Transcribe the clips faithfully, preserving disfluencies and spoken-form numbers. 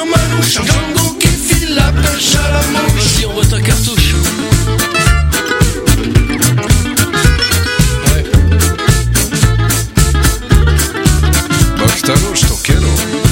super manouche, un Django qui file la pêche à la mouche. Vas-y, on voit ta cartouche. Ouais. Bactano, je t'en quiero.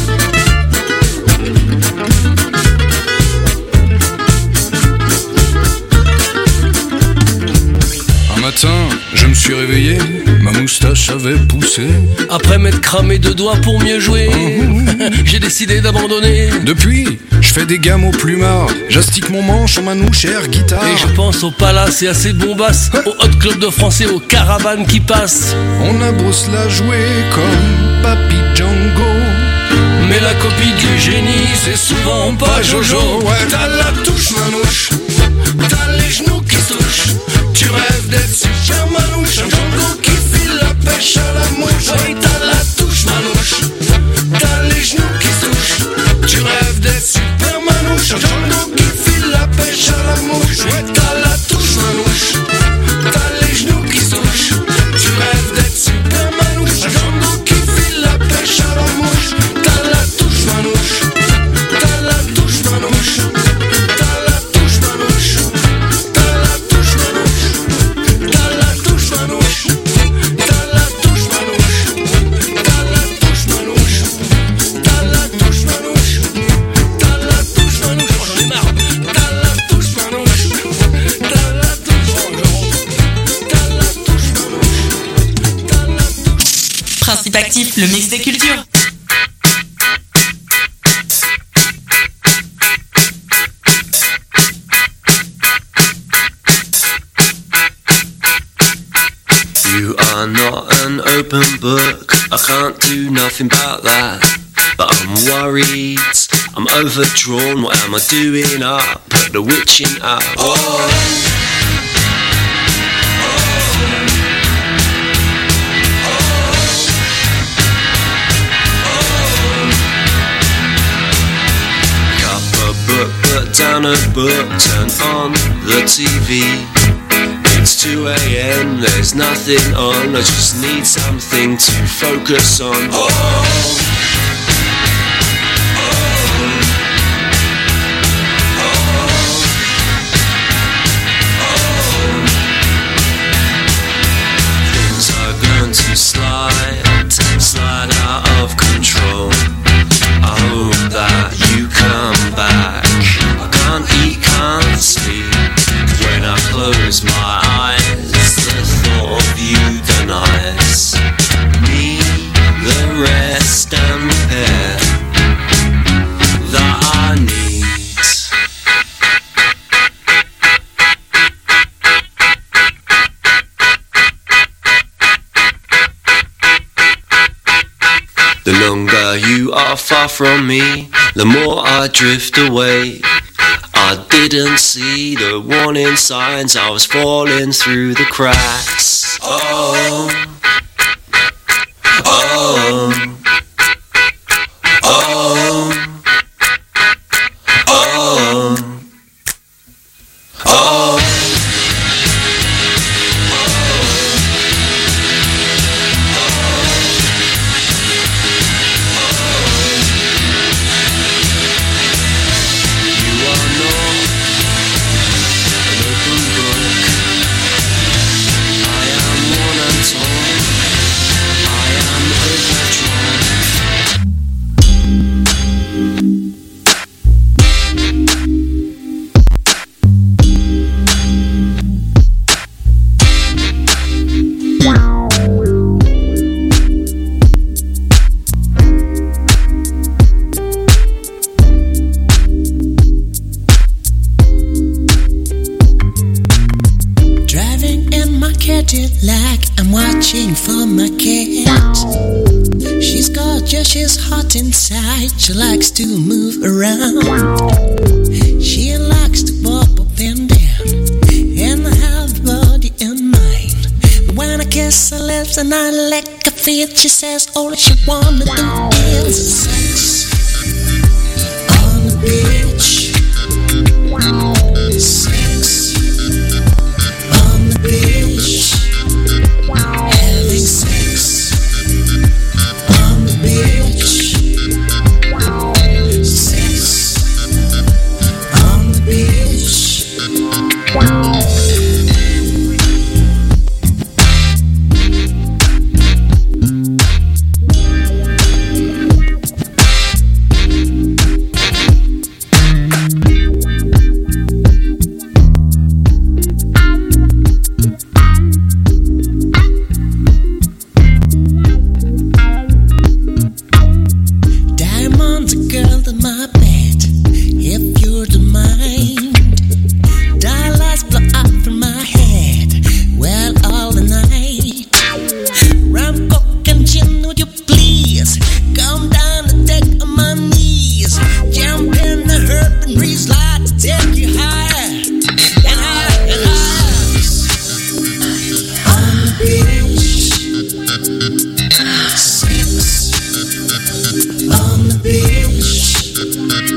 Un matin, je me suis réveillé, ma moustache avait poussé. Après m'être cramé deux doigts pour mieux jouer, mmh. J'ai décidé d'abandonner. Depuis, je fais des gammes au plumard, j'astique mon manche en manouche et air guitare. Et je pense au palace et à ses bombasses, au hot club de français, aux caravanes qui passent. On a beau se la jouer comme Papy Django, mais la copie du génie, c'est souvent pas Jojo. Ouais, t'as la touche manouche, t'as les genoux qui se touchent. Tu rêves d'être super manouche, un Django qui file la pêche à la mouche. Ouais, t'as la touche manouche, t'as les genoux qui se touchent. Tu rêves d'être super manouche, un Django qui file la pêche à la mouche. Ouais, t'as la touche manouche, t'as les genoux qui se touchent. Tu rêves d'être super manouche, un Django qui file la pêche à la mouche. T'as la touche manouche, t'as la touche manouche, t'as la touche manouche, t'as la touche manouche, t'as la touche manouche, t'as la touche manouche, t'as la touche manouche, t'as la touche manouche, t'as la touche manouche, j'en ai marre, t'as la touche manouche, t'as la touche manouche, t'as la touche manouche, t'as la touche. Principe actif, le mix des cultures. You are not an open book, I can't do nothing about that. But I'm worried, I'm overdrawn, what am I doing up? Put the witching up. Oh. Put down a book, turn on the T V. It's two a.m, there's nothing on, I just need something to focus on. Oh. To slide, slide out of control. I hope that you come back. I can't eat, can't sleep. When I close my eyes, the thought of you denies me the rest and repair that I need. The longer you are far from me, the more I drift away. I didn't see the warning signs, I was falling through the cracks. Oh, oh, oh, oh, oh. Like I'm watching for my cat. She's gorgeous, she's hot inside. She likes to move around. She likes to bop up and down and have her body in mine. When I kiss her lips and I lick her feet, she says all she wanna do is sex on the beach. Sex on the beach. Having sex on the beach. Sex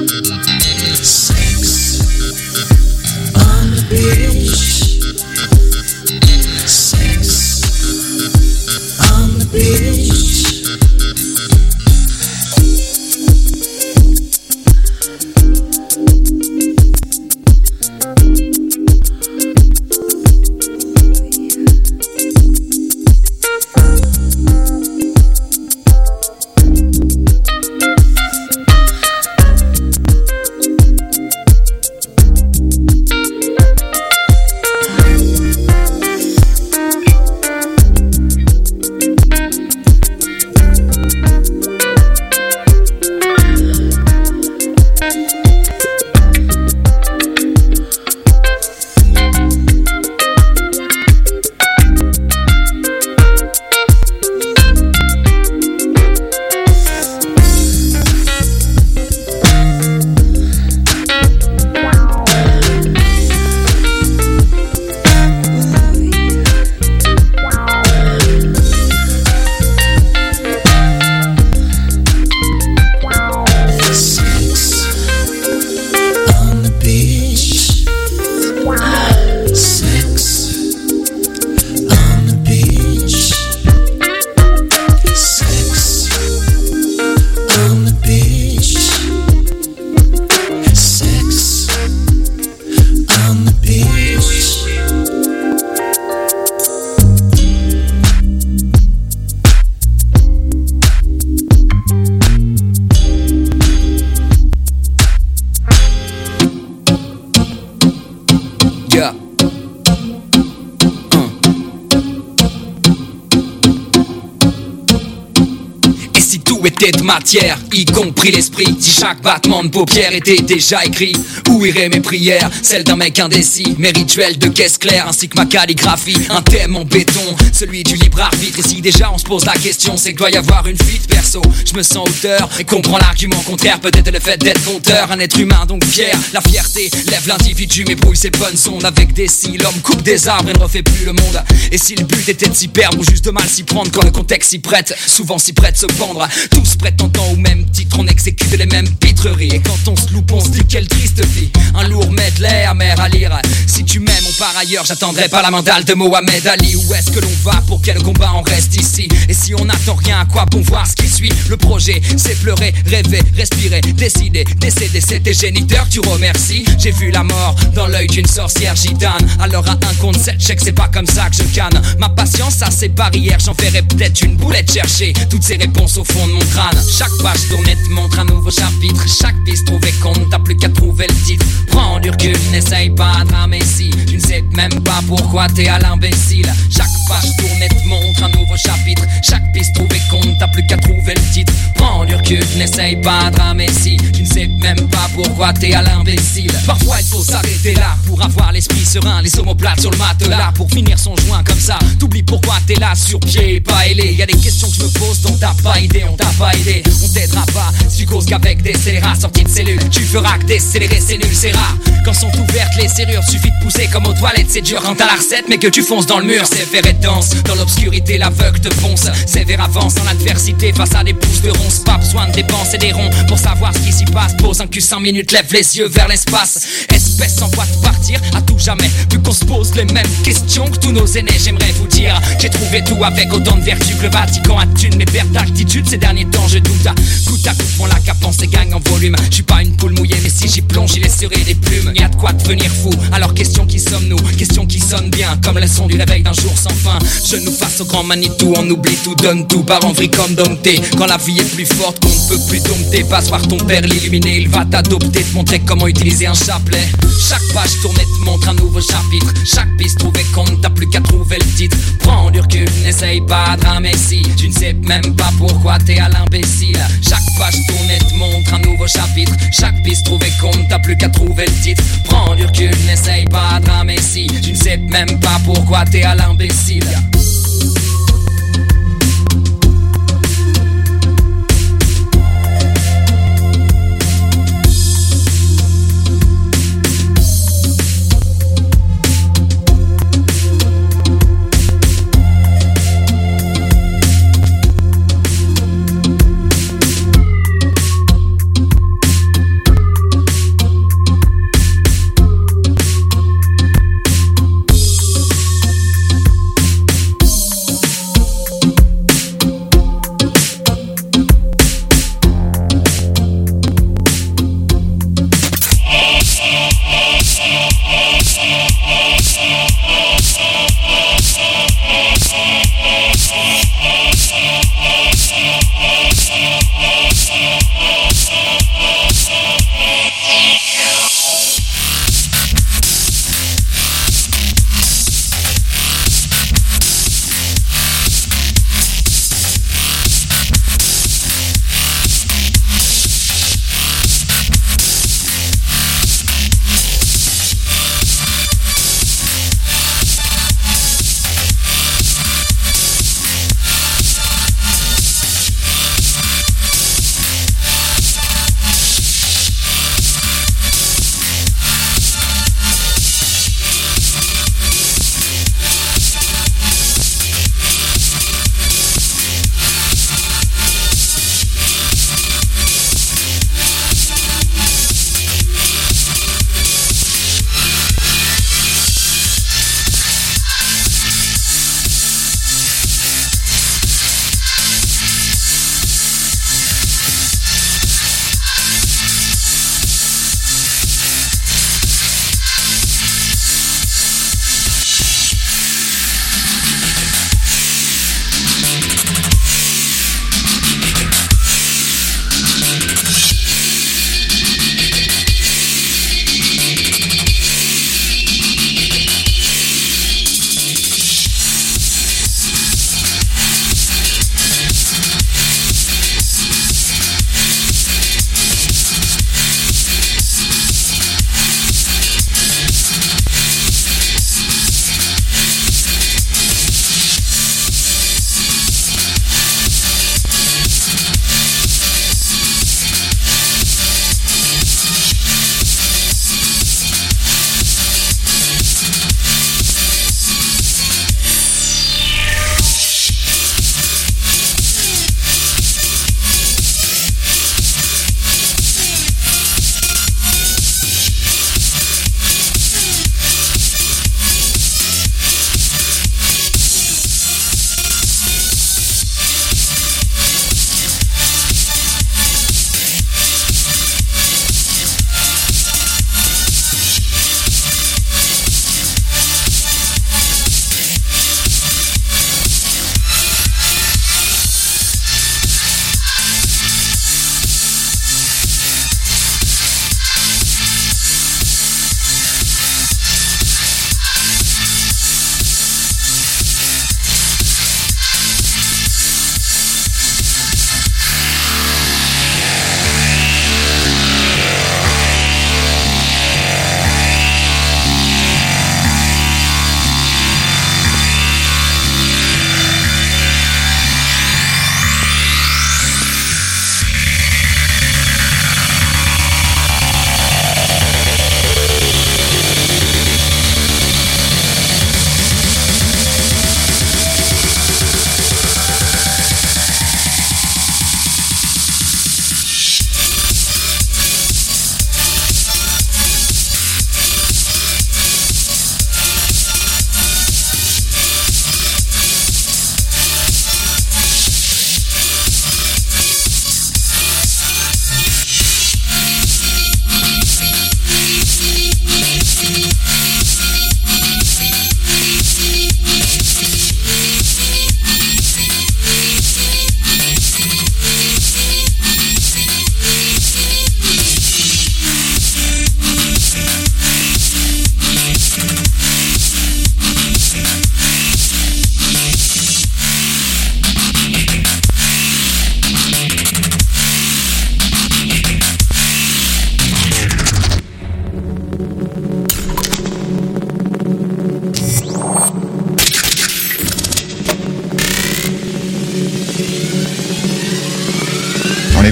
Était de matière, y compris l'esprit. Si chaque battement de paupières était déjà écrit, où iraient mes prières? Celles d'un mec indécis, mes rituels de caisse claire, ainsi que ma calligraphie. Un thème en béton, celui du libre arbitre. Et si déjà on se pose la question, c'est qu'il doit y avoir une fuite. Perso, je me sens auteur et comprends l'argument contraire. Peut-être le fait d'être conteur, un être humain donc fier. La fierté lève l'individu, mais brouille ses bonnes ondes. Avec des scies, l'homme coupe des arbres et ne refait plus le monde. Et si le but était de s'y perdre ou juste de mal s'y prendre, quand le contexte s'y prête, souvent s'y prête se pendre. Tous prétendant au même titre, on exécute les mêmes pitreries. Et quand on se loupe, on se dit quelle triste vie. Un lourd medley amer à lire. Si tu m'aimes, on par ailleurs, j'attendrai pas la mandale de Mohamed Ali. Où est-ce que l'on va? Pour quel combat on reste ici? Et si on n'attend rien, à quoi bon voir ce qui suit? Le projet, c'est pleurer, rêver, respirer, décider, décéder. C'est tes géniteurs que tu remercies. J'ai vu la mort dans l'œil d'une sorcière gitane. Alors à un compte sept chèques, c'est pas comme ça que je canne. Ma patience a ses barrières, j'en ferai peut-être une boulette chercher toutes ces réponses au fond de mon crâne. Chaque page tournée te montre un nouveau chapitre. Chaque piste trouvée compte, t'as plus qu'à trouver le titre. Prends du recul, n'essaye pas de ramer si tu ne sais même pas pourquoi t'es à l'imbécile. Chaque page tournée te montre un nouveau chapitre. Chaque piste trouvée compte, t'as plus qu'à trouver le titre. Prends du recul, n'essaye pas de ramer si tu ne sais même pas pourquoi t'es à l'imbécile. Parfois il faut s'arrêter là pour avoir l'esprit serein. Les omoplates sur le matelas pour finir son joint comme ça. T'oublies pourquoi t'es là sur pied et pas ailé. Y'a des questions que je me pose dont t'as pas idée, on t'a pas aidé. On t'aidera pas si tu causes qu'avec des scélérats sortis de cellules tu feras que décélérer, c'est nul, c'est rare. Quand sont ouvertes les serrures, suffit de pousser comme aux toilettes. C'est dur quand t'as la recette mais que tu fonces dans le mur. Sévère et dense, dans l'obscurité l'aveugle te ponce. Sévère avance dans l'adversité face à des pousses de ronces. Pas besoin de dépenser des ronds pour savoir ce qui s'y passe. Pose un cul cinq minutes, lève les yeux vers l'espace. Espèce en voie de partir à tout jamais. Vu qu'on se pose les mêmes questions que tous nos aînés, j'aimerais vous dire j'ai trouvé tout avec autant de vertu que le Vatican a thune. Mes pertes d'altitude ces derniers temps je doute. Goutte à goutte mon lac à penser gagne en volume. Je suis pas une poule mouillée mais si j'y plonge j'y laisserai des plumes. Y'a de quoi devenir fou. Alors question qui sommes-nous? Question qui sonne bien comme le son du réveil d'un jour sans fin. Genoux face au grand Manitou, on oublie tout, donne tout, part en vrille comme dompté. Quand la vie est plus forte qu'on ne peut plus dompter, passe par ton père l'illuminé, il va t'adopter, te montrer comment utiliser un chapelet. Chaque page tournée te montre un nouveau chapitre. Chaque piste trouvée compte, t'as plus qu'à trouver le titre. Prends du recul, n'essaye pas de ramer si tu ne sais même pas pourquoi t'es à l'imbécile. Chaque page tournée te montre un nouveau chapitre. Chaque piste trouvée compte, t'as plus qu'à trouver le titre. Prends du recul, n'essaye pas de ramer si tu ne sais même pas pourquoi t'es à l'imbécile.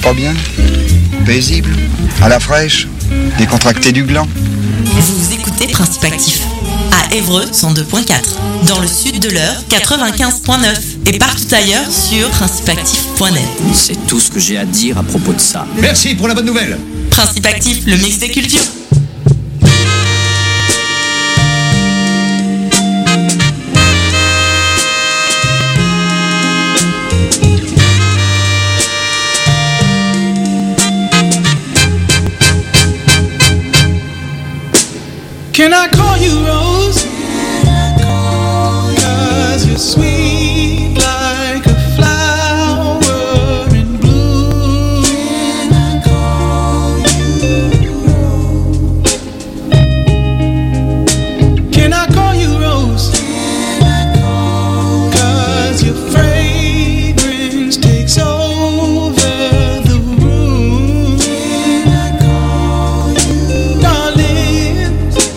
pas bien? Paisible, à la fraîche, décontracté du gland. Vous écoutez Principe Actif à Évreux cent deux point quatre, dans le sud de l'Eure quatre-vingt-quinze point neuf et partout ailleurs sur principe actif point net. C'est tout ce que j'ai à dire à propos de ça. Merci pour la bonne nouvelle. Principe Actif, le mix des cultures. Can I call you Rose? Cause you're sweet like a flower in bloom. Can I call you Rose? Can I call you Rose? Cause your fragrance takes over the room. Can I call you darling?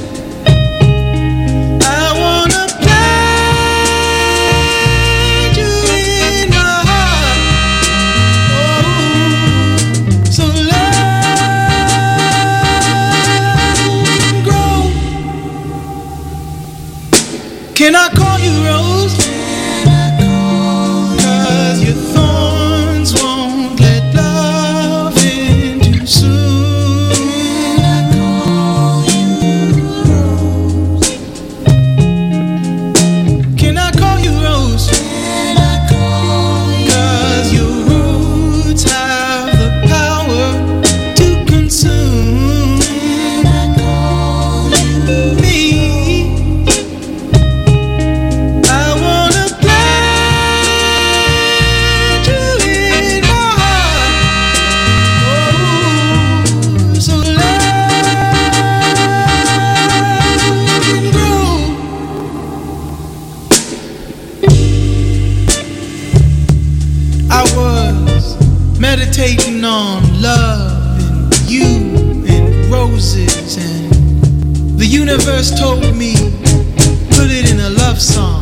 Can I call you Rose? Cause your thorns won't let love in too soon. Can I call you Rose? Can I call you Rose? Cause your roots have the power to consume me. Meditating on love and you and roses, and the universe told me, put it in a love song.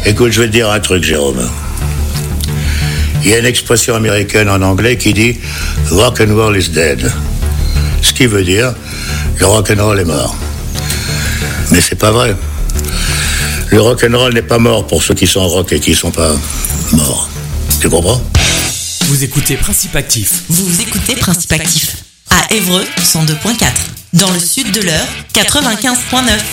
Écoute, je vais te dire un truc, Jérôme. Il y a une expression américaine en anglais qui dit « rock and roll is dead ». Ce qui veut dire « le rock and roll est mort ». Mais c'est pas vrai. Le rock and roll n'est pas mort pour ceux qui sont rock et qui ne sont pas morts. Tu comprends ? Vous écoutez Principe Actif. Vous écoutez Principe Actif. À Évreux, cent deux point quatre. Dans le sud de l'Eure, quatre-vingt-quinze point neuf.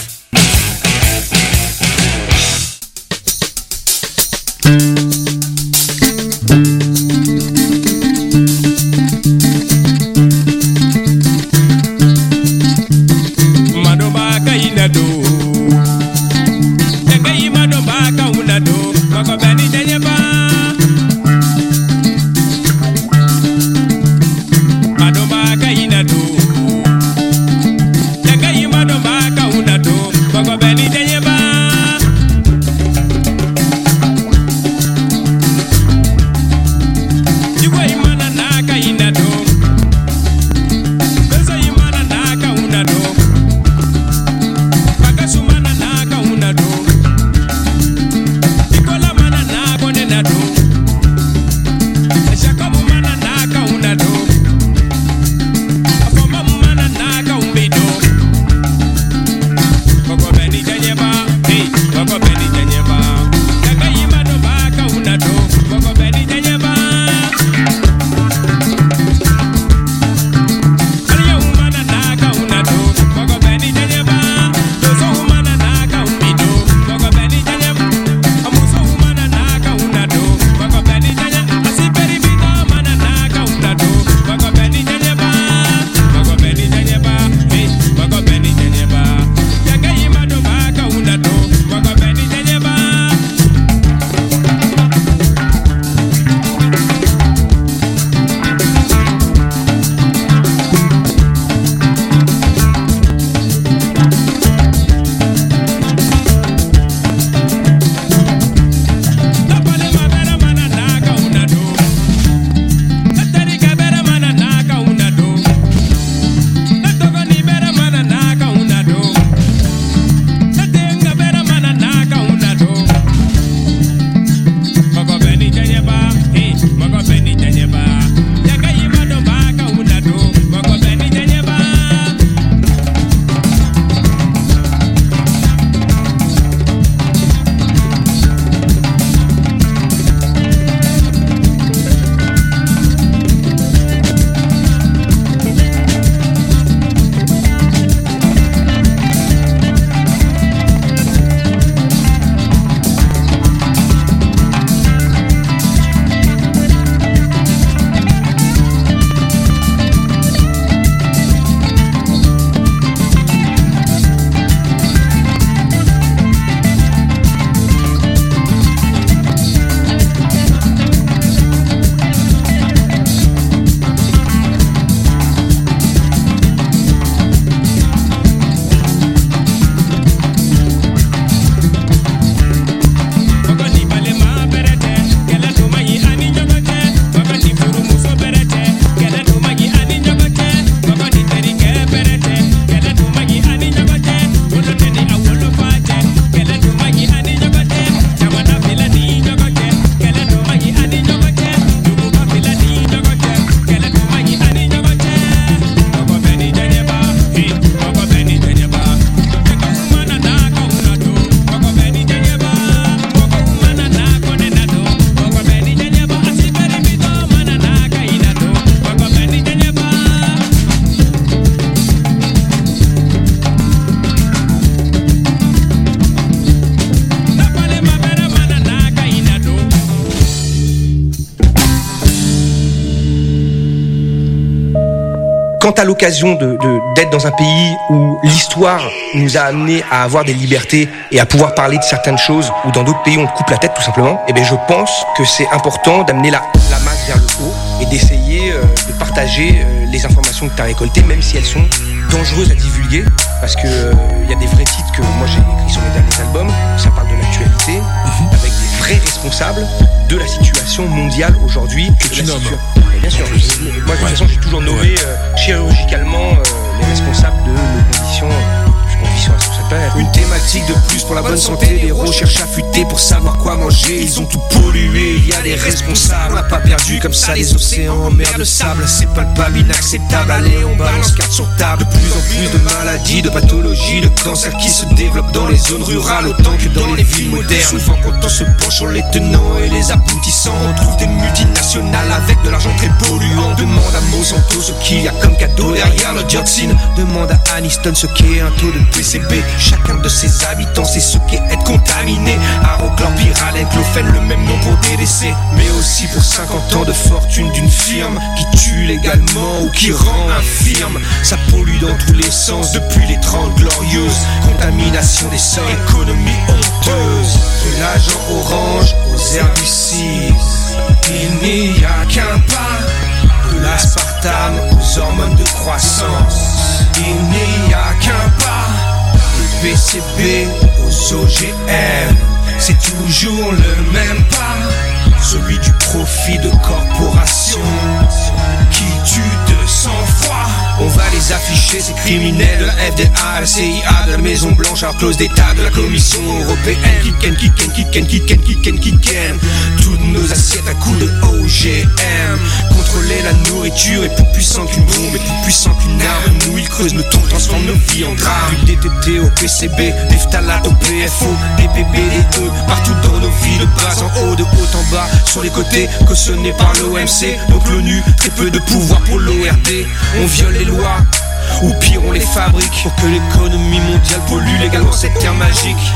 Quand à l'occasion de, de, d'être dans un pays où l'histoire nous a amené à avoir des libertés et à pouvoir parler de certaines choses, ou dans d'autres pays on te coupe la tête tout simplement, eh bien je pense que c'est important d'amener la, la masse vers le haut et d'essayer euh, de partager euh, les informations que tu as récoltées, même si elles sont dangereuses à divulguer, parce que il euh, y a des vrais titres que moi j'ai écrits sur mes derniers albums, ça parle de l'actualité, mmh. avec des vrais responsables de la situation mondiale aujourd'hui. Que tu nommes. Bien sûr, je, moi de toute façon j'ai toujours nommé euh, chirurgicalement euh, les responsables de nos conditions, euh, ce qu'on vit sur la, sur cette Une thématique de plus pour la bonne santé. Les héros cherchent à fuiter pour savoir quoi manger. Ils ont tout pollué, il y a des responsables. On n'a pas perdu comme ça les océans en mer de sable. C'est palpable, inacceptable. Allez, on balance carte sur table. De plus en plus de maladies, de pathologies, de cancers qui se développent dans les zones rurales autant que dans les villes modernes. Souvent quand on se penche sur les tenants et les aboutissants, on trouve des multinationales avec de l'argent très polluant. Demande à Monsanto ce qu'il y a comme cadeau derrière le dioxine. Demande à Aniston ce qu'est un taux de P C B. Chacun de ses habitants sait ce qu'est être contaminé. Arochlore, pyralène, chlofène, le même nom pour des décès. Mais aussi pour cinquante ans de fortune d'une firme qui tue légalement ou qui rend infirme. Ça pollue dans tous les sens depuis les trente glorieuses. Contamination des sols, économie honteuse. De l'agent orange aux herbicides, il n'y a qu'un pas. De l'aspartame aux hormones de croissance, il n'y a qu'un pas. Du P C B aux O G M, c'est toujours le même pas. Celui du profit de corporations qui tue de sang-froid. On va les afficher, ces criminels de la F D A, la C I A, de la Maison Blanche, à la clause d'état de la Commission Européenne. Qui ken, qui ken, qui ken, qui ken, qui ken, qui ken. Toutes nos assiettes à coups de O G M. Contrôler la nourriture est plus puissant qu'une bombe, est plus puissant qu'une arme. Nous ils creusent nos tombes, transforment nos vies en drame. Du D T T au P C B, des phtalates au P F O, des P B, des E, partout dans nos vies, de bas en haut, de haut en bas, sur les côtés, cautionné par l'O M C. Donc l'ONU, très peu de pouvoir pour l'O R D. On viole les lois, ou pire on les fabrique pour que l'économie mondiale pollue légalement cette terre magique.